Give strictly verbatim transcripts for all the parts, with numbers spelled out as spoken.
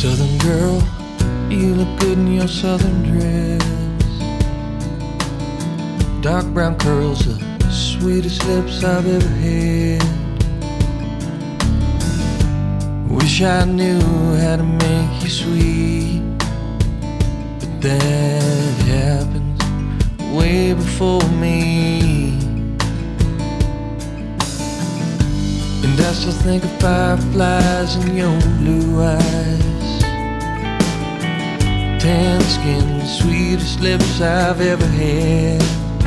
Southern girl, you look good in your southern dress. Dark brown curls, the sweetest lips I've ever had. Wish I knew how to make you sweet, but that happens way before me. And I still think of fireflies in your blue eyes, tan skin, the sweetest lips I've ever had.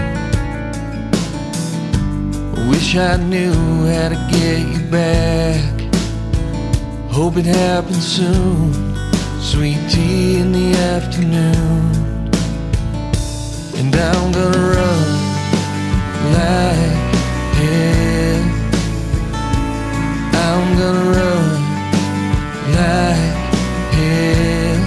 Wish I knew how to get you back. Hope it happens soon. Sweet tea in the afternoon. And I'm gonna run like hell. I'm gonna run like hell.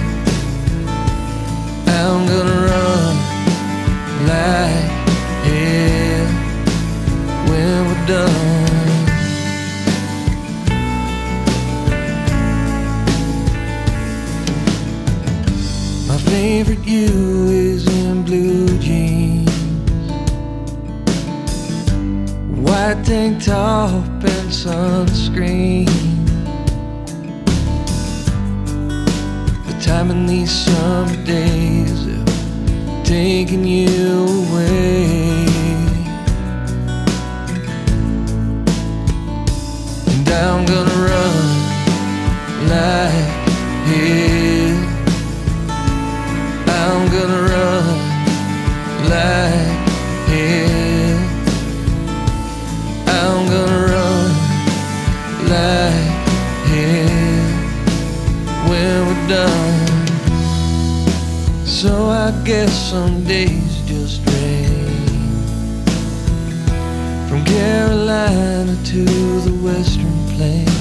I'm gonna run like hell when we're done. My favorite you is in blue jeans, white tank top and sunscreen. The time in these summer days have taken you away. And I'm gonna run like hell. I'm gonna run like hell. I'm gonna run like hell when we're done. So I guess some days just rain, from Carolina to the Western Plains.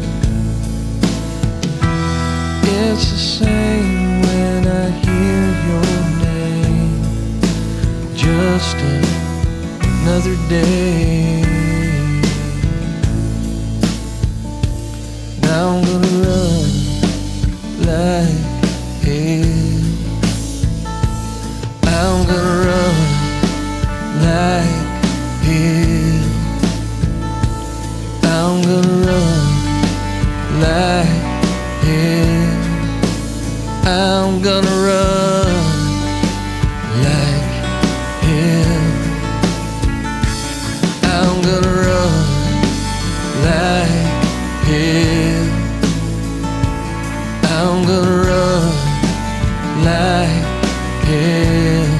It's the same when I hear your name. Just another day. Now I'm gonna run like hell. I'm gonna run like hell. I'm gonna run like hell. I'm gonna run like hell. I'm gonna run like hell. I'm gonna run like hell.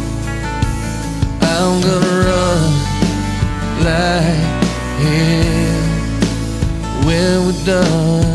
I'm gonna run like hell when we're done.